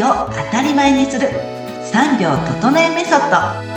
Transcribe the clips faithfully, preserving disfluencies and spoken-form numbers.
当たり前にするさんびょう整えメソッド。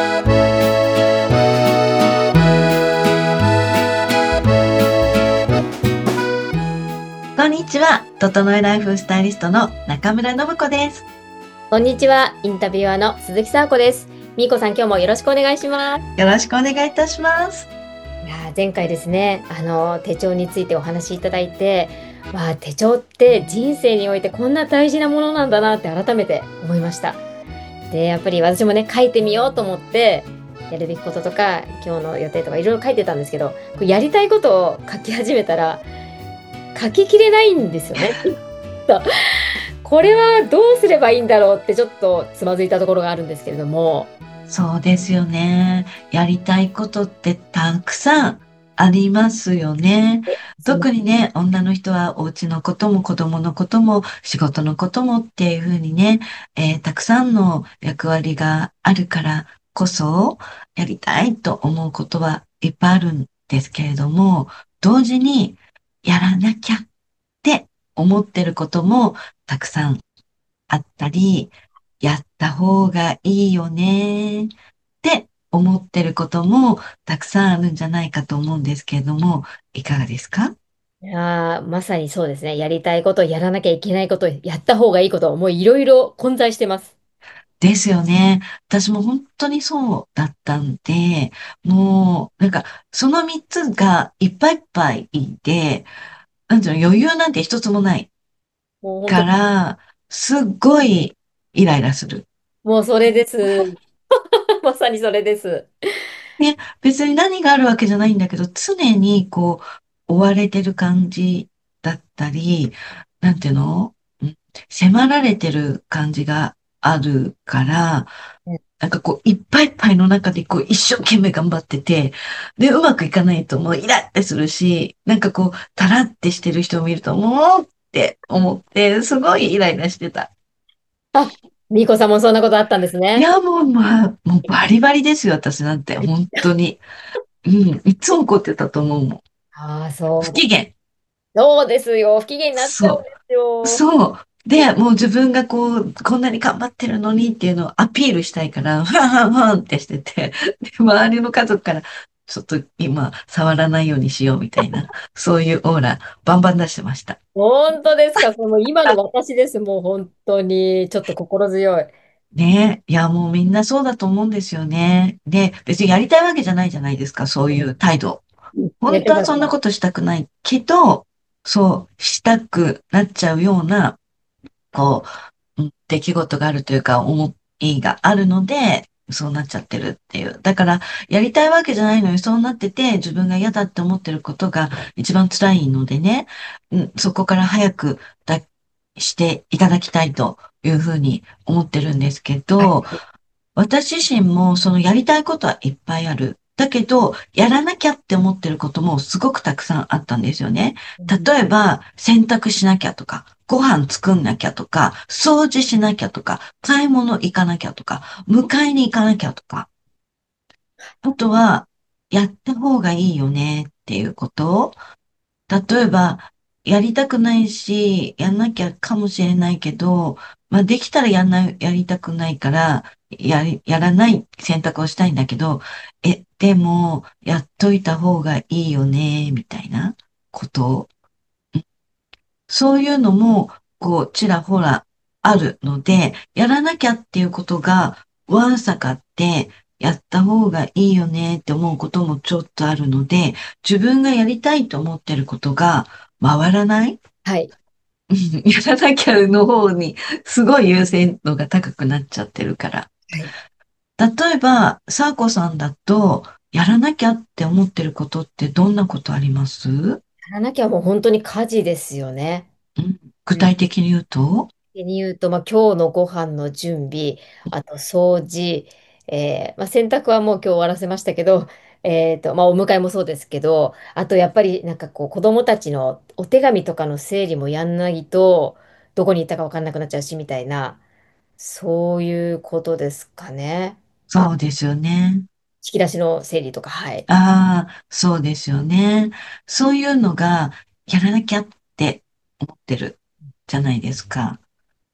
こんにちは、整えライフスタイリストの中村信子です。 こんにちは、インタビュアーの鈴木沙子です。みーこさん、今日もよろしくお願いします。 よろしくお願いいたします。 いやー、前回ですね、あの手帳についてお話しいただいて、まあ、手帳って人生においてこんな大事なものなんだなって改めて思いました。で、やっぱり私もね、書いてみようと思って、やるべきこととか、今日の予定とかいろいろ書いてたんですけど、こうやりたいことを書き始めたら、書ききれないんですよね。これはどうすればいいんだろうってちょっとつまずいたところがあるんですけれども。 そうですよね。やりたいことってたくさんありますよね。 その特にね、女の人はお家のことも子供のことも仕事のこともっていうふうにね、えーたくさんの役割があるからこそ、やりたいと思うことはいっぱいあるんですけれども、同時にやらなきゃって思ってることもたくさんあったり、やった方がいいよねって思ってることもたくさんあるんじゃないかと思うんですけれども、いかがですか？ いやー、まさにそうですね。やりたいこと、やらなきゃいけないこと、やった方がいいこと、もういろいろ混在してます。 ですよね。私も本当にそうだったんで、もう、なんか、その三つがいっぱいいっぱいで、なんていうの、余裕なんて一つもないかもう本当、 ら、すっごいイライラする。 もうそれです。まさにそれです。 ね、別に何があるわけじゃないんだけど、常にこう、追われてる感じだったり、なんていうのうん迫られてる感じがあるから、なんかこう、いっぱいいっぱいの中でこう、一生懸命頑張ってて、で、うまくいかないともうイラってするし、なんかこう、タラってしてる人を見ると、もうって思って、すごいイライラしてた。 あ、みーこさんもそんなことあったんですね。 いや、もう、まあ、もうバリバリですよ、私なんて、本当に。うん、いつも怒ってたと思うもん。 ああ、そうだ。 不機嫌。 そうですよ。不機嫌になっちゃうんそですう。 よ。 そう。で、もう自分がこう、こんなに頑張ってるのにっていうのをアピールしたいから、ファンファンファンってしてて、で、周りの家族から、ちょっと今、触らないようにしようみたいな、そういうオーラ、バンバン出してました。 本当ですか。その今の私です。もう本当に、ちょっと心強い。 ねえ。いや、もうみんなそうだと思うんですよね。で、別にやりたいわけじゃないじゃないですか、そういう態度。 やって本当はそんなます。 ことしたくないけど、そう、したくなっちゃうような、こう、うん出来事があるというか、思いがあるので、そうなっちゃってるっていう。だから、やりたいわけじゃないのに、そうなってて、自分が嫌だって思ってることが一番辛いのでね、うん、そこから早く脱していただきたいというふうに思ってるんですけど、私自身もそのやりたいことはいっぱいある。だけど、やらなきゃって思ってることもすごくたくさんあったんですよね。 うん。 例えば、洗濯しなきゃとか、ご飯作んなきゃとか、掃除しなきゃとか、買い物行かなきゃとか、迎えに行かなきゃとか、あとは、やった方がいいよねっていうこと例えば、やりたくないし、やんなきゃかもしれないけど、まあ、できたらやんない、やりたくないから、やり、やらない選択をしたいんだけど、え、でも、やっといた方がいいよね、みたいなことそういうのも、こう、ちらほらあるので、やらなきゃっていうことが、わんさかって、やった方がいいよねって思うこともちょっとあるので、自分がやりたいと思ってることが回らないはい。 うんやらなきゃの方に、すごい優先度が高くなっちゃってるから。 はい。 例えば、サーコさんだと、やらなきゃって思ってることってどんなことありますうやらなきゃもう本当に家事ですよね。 ん具うん。 体的に言うと的に言うと、まあ、今日のご飯の準備、あと掃除、えーまあ、洗濯はもう今日終わらせましたけど、えーと、まあ、お迎えもそうですけど、あとやっぱりなんかこう子供たちのお手紙とかの整理もやんないと、どこに行ったか分かんなくなっちゃうしみたいな、そういうことですかね。あ、 そうですよね。 引き出しの整理とか、はい。 ああ、そうですよね。そういうのがやらなきゃって思ってるじゃないですか。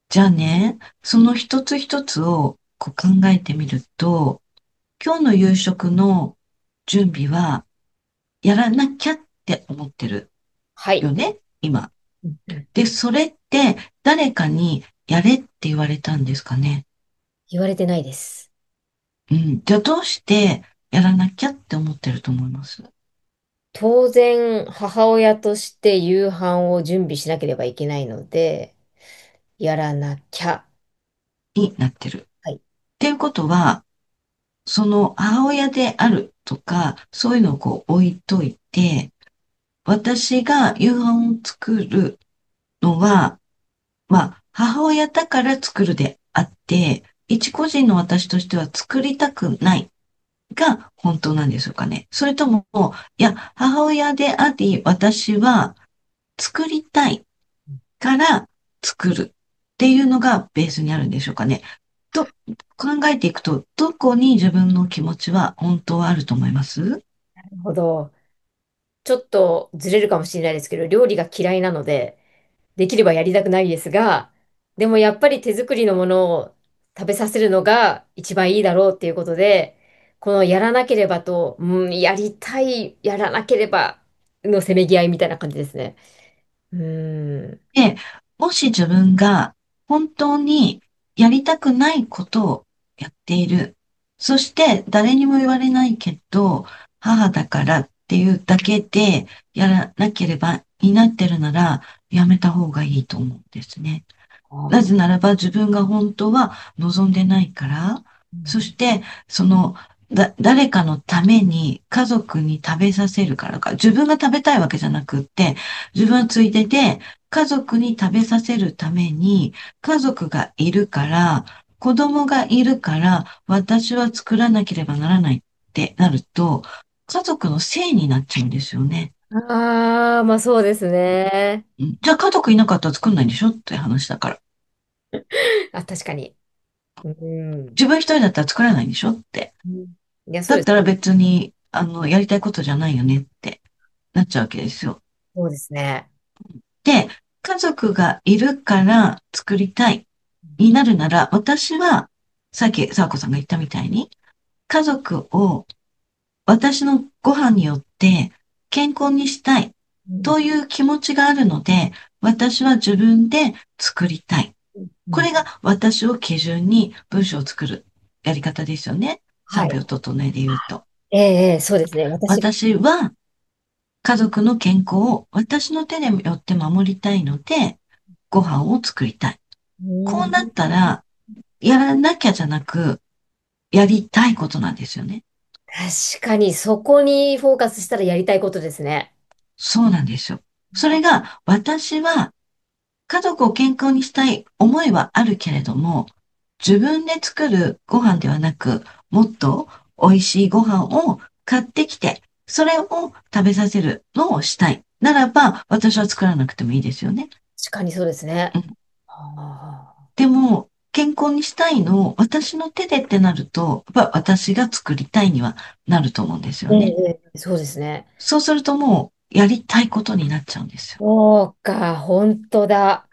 じゃあね、その一つ一つをこう考えてみると、今日の夕食の準備はやらなきゃって思ってるはい。 よね、今。 うんうん。 で、それって誰かにやれって言われたんですかね。 言われてないです。 うん。じゃあどうしてやらなきゃって思ってると思います？ 当然、母親として夕飯を準備しなければいけないので、やらなきゃ。 になってる。っはい。 ていうことは、その母親であるとか、そういうのをこう置いといて、私が夕飯を作るのは、まあ、母親だから作るであって、一個人の私としては作りたくないが本当なんでしょうかね。それとも、いや、母親であり、私は作りたいから作るっていうのがベースにあるんでしょうかね。と考えていくと、どこに自分の気持ちは本当はあると思います？ なるほど。ちょっとずれるかもしれないですけど、料理が嫌いなので、できればやりたくないですが、でもやっぱり手作りのものを食べさせるのが一番いいだろうっていうことで、このやらなければと、うん、やりたい、やらなければのせめぎ合いみたいな感じですね。うーん。 で、もし自分が本当にやりたくないことをやっている。そして誰にも言われないけど、母だからっていうだけでやらなければになってるなら、やめた方がいいと思うんですね。なぜならば自分が本当は望んでないから、そして、その、だ、誰かのために家族に食べさせるからか、自分が食べたいわけじゃなくって、自分はついでで家族に食べさせるために家族がいるから、子供がいるから、私は作らなければならないってなると、家族のせいになっちゃうんですよね。 ああ、まあそうですね。 うんじゃあ家族いなかったら作んないんでしょって話だから。 あ、確かに。うん。 自分一人だったら作らないんでしょって。 うん。いや、そうです。 だったら別に、あの、やりたいことじゃないよねってなっちゃうわけですよ。 そうですね。 で、家族がいるから作りたいになるなら、私は、さっき、さわこさんが言ったみたいに、家族を私のご飯によって健康にしたいうん。 という気持ちがあるので、私は自分で作りたい。 うん。 これが私を基準に文章を作るやり方ですよね。 はい。 賛否を整えで言うと。 ええ、ええそうですね。私が。 私は家族の健康を私の手によって守りたいので、ご飯を作りたい。 うん。 こうなったら、やらなきゃじゃなく、やりたいことなんですよね。 確かに、そこにフォーカスしたらやりたいことですね。 そうなんですよ。それが、私は家族を健康にしたい思いはあるけれども、自分で作るご飯ではなく、もっと美味しいご飯を買ってきて、それを食べさせるのをしたい。ならば、私は作らなくてもいいですよね。 確かにそうですね。 うん。 ああ。 でも、健康にしたいのを私の手でってなると、やっぱ私が作りたいにはなると思うんですよええ、 ね。 ええそうですね。 そうするともう、やりたいことになっちゃうんですよ。 そうか、本当だ。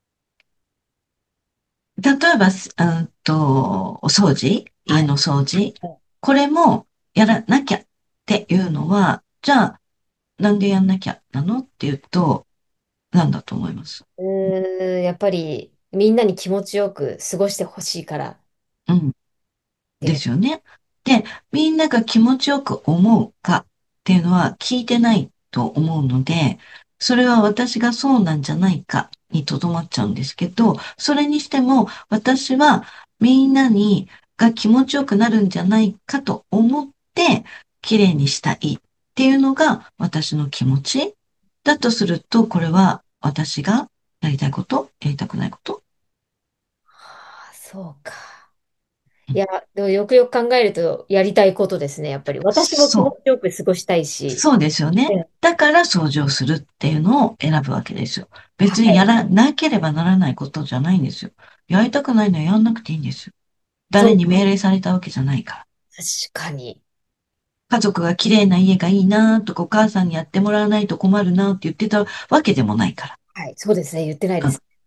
例えば、すうんと、お掃除、 はい。 家の掃除。これもやらなきゃっていうのは、じゃあ、なんでやんなきゃなのっていうと、なんだと思います？ うーん、やっぱり、みんなに気持ちよく過ごしてほしいからっうん。 ていう。 ですよね。で、みんなが気持ちよく思うかっていうのは聞いてないと思うので、それは私がそうなんじゃないかにとどまっちゃうんですけど、それにしても私はみんなにが気持ちよくなるんじゃないかと思って綺麗にしたいっていうのが私の気持ちだとすると、これは私がやりたいこと、やりたくないこと。 はあ、そうか。 うんいや、でもよくよく考えると、やりたいことですね、やっぱり。私も気持そう。 ちよく過ごしたいし。 そうですよね。 えだから掃除をするっていうのを選ぶわけですよ。別にやはい。 らなければならないことじゃないんですよ。やりたくないのはやんなくていいんですよ。 そう、 誰に命令されたわけじゃないから。 確かに。 家族が綺麗な家がいいなとか、お母さんにやってもらわないと困るなって言ってたわけでもないかはい、そうですね、言ってないでら。うん。 す。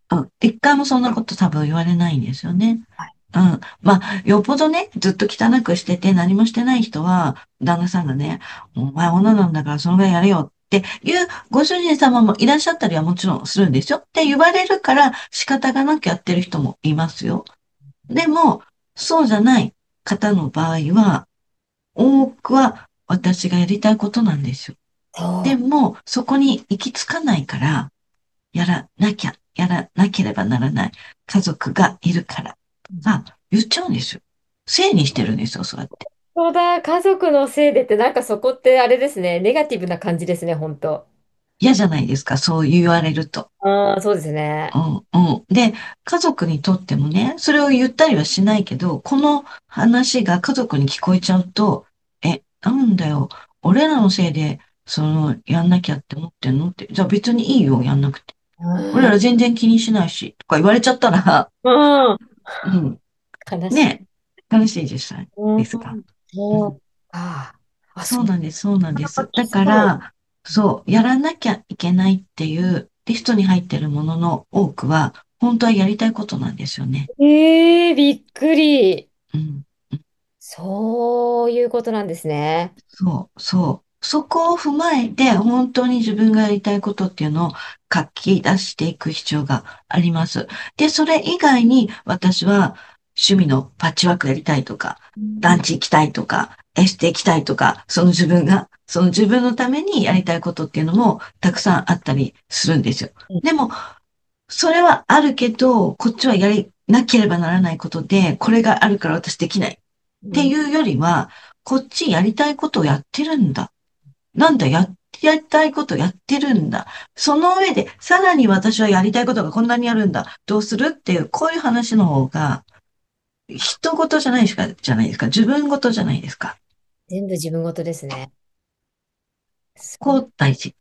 うん。一回もそんなこと多分言われないんですよね。 はい。 うん。まあ、よっぽどね、ずっと汚くしてて何もしてない人は、旦那さんがね、お前女なんだからそのぐらいやれよっていうご主人様もいらっしゃったりはもちろんするんですよ。って言われるから仕方がなくやってる人もいますよ。でも、そうじゃない方の場合は、多くは私がやりたいことなんですよ。でそう。 も、そこに行き着かないから、やらなきゃ、やらなければならない家族がいるから、あ、言っちゃうんですよ。せいにしてるんですよ、そうやって。 そうだ、家族のせいでって、なんかそこってあれですね、ネガティブな感じですね、本当。 嫌じゃないですか、そう言われると。 ああ、そうですね。 うん、うん。で、家族にとってもね、それを言ったりはしないけど、この話が家族に聞こえちゃうと、え、なんだよ、俺らのせいで、その、やんなきゃって思ってんのって、じゃあ別にいいよ、やんなくて。 うん。 俺ら全然気にしないし、とか言われちゃったら、 うん。 うん、 悲しい。 ね、悲しい実際うん。 ですか。うそうん、 か。あ、そんそうなんです、そうなんなかです。だ気づかない。 から、そう、やらなきゃいけないっていうリストに入ってるものの多くは、本当はやりたいことなんですよね。 ええ、びっくり。 うん。 そういうことなんですね。 そう、そう。そこを踏まえて、本当に自分がやりたいことっていうのを書き出していく必要があります。で、それ以外に私は趣味のパッチワークやりたいとか、 うん。 ランチ行きたいとか、エステ行きたいとか、その自分が、その自分のためにやりたいことっていうのもたくさんあったりするんですよ。でも、それはあるけど、こっちはやりなければならないことで、これがあるから私できない。ってうん。 いうよりは、こっちやりたいことをやってるんだ。なんだ、や、やりたいことやってるんだ。その上で、さらに私はやりたいことがこんなにあるんだ。どうするっていう、こういう話の方が、人事じゃないしか、じゃないですか。自分事じゃないですか。 全部自分事ですね。そこう大事。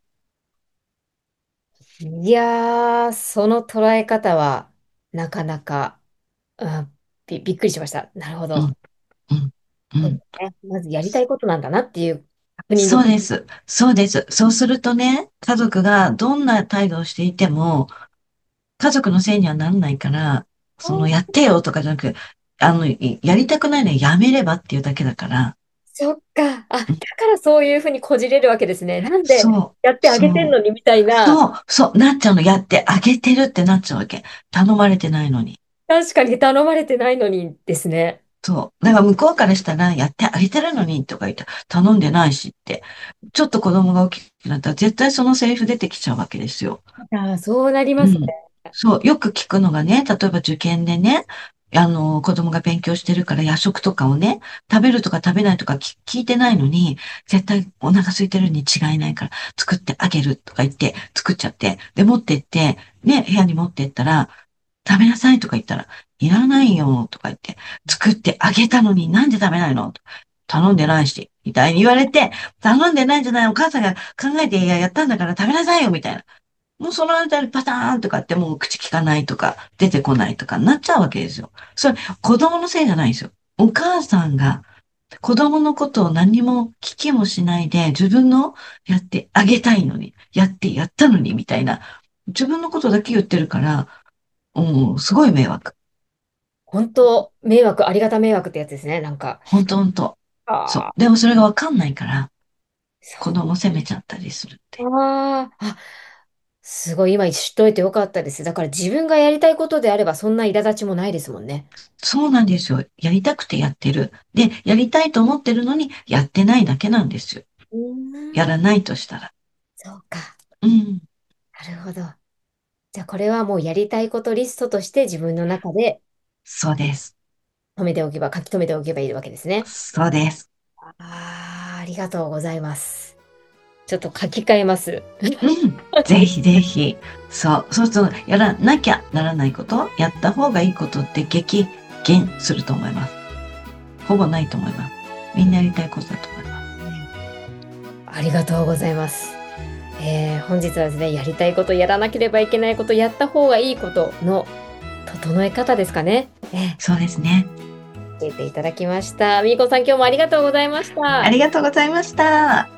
う。いやー、その捉え方は、なかなか、あ、び、びっくりしました。なるほど。 うん、うん、うそうでん。 すね。まずやりたいことなんだなっていう確認できる。 そうです。そうです。そうするとね、家族がどんな態度をしていても、家族のせいにはならないから、そのやってよとかじゃなく、あの、いやりたくないのはやめればっていうだけだから、 そっか。あ、だうん、 からそういうふうにこじれるわけですね。なんでそう、 やってあげてんそう、 のにみたいな。 そう、そう、なっちゃうの、やってあげてるってなっちゃうわけ。頼まれてないのに。 確かに頼まれてないのにですね。 そう。だから向こうからしたら、やってあげてるのにとか言って、頼んでないしって。ちょっと子供が大きくなったら、絶対そのセリフ出てきちゃうわけですよ。 ああ、そうなりますね。 うん。そう、よく聞くのがね、例えば受験でね、あの、子供が勉強してるから夜食とかをね、食べるとか食べないとか聞聞いてないのに、絶対お腹空いてるに違いないから作ってあげるとか言って作っちゃって、で、持ってって、ね、部屋に持ってったら、食べなさいとか言ったら、いらないよとか言って、作ってあげたのになんで食べないの頼んでないし、みたいに言われて、頼んでないんじゃないお母さんが考えてややったんだから食べなさいよみたいな。もうその間にパターンとかってもう口聞かないとか、出てこないとかなっちゃうわけですよ。それ、子供のせいじゃないんですよ。お母さんが子供のことを何も聞きもしないで、自分のやってあげたいのに、やってやったのに、みたいな。自分のことだけ言ってるから、うん、すごい迷惑。 本当、迷惑、ありがた迷惑ってやつですね。なんか。 ほんとほんと。そああ、 う。でもそれがわかんないから、子そ供責めちゃったりするっう。 て。 ああ、あ、すごい、今知っといてよかったです。だから自分がやりたいことであれば、そんな苛立ちもないですもんね。 そうなんですよ。やりたくてやってる。で、やりたいと思ってるのに、やってないだけなんですよ。 うーん。 やらないとしたら。 そうか。 うん。 なるほど。じゃあ、これはもうやりたいことリストとして自分の中でそうです。 止めておけば、書き留めておけばいいわけですね。 そうです。 ああ、ありがとうございます。ちょっと書き換えます。 うん。ぜひぜひ。そう。そうすると、やらなきゃならないこと、やった方がいいことって激減すると思います。ほぼないと思います。みんなやりたいことだと思います。 ありがとうございます。えー本日はですね、やりたいこと、やらなければいけないこと、やった方がいいことの整え方ですかね。えそうですね。 ー教えていただきました。みーこさん、今日もありがとうございました。 ありがとうございました。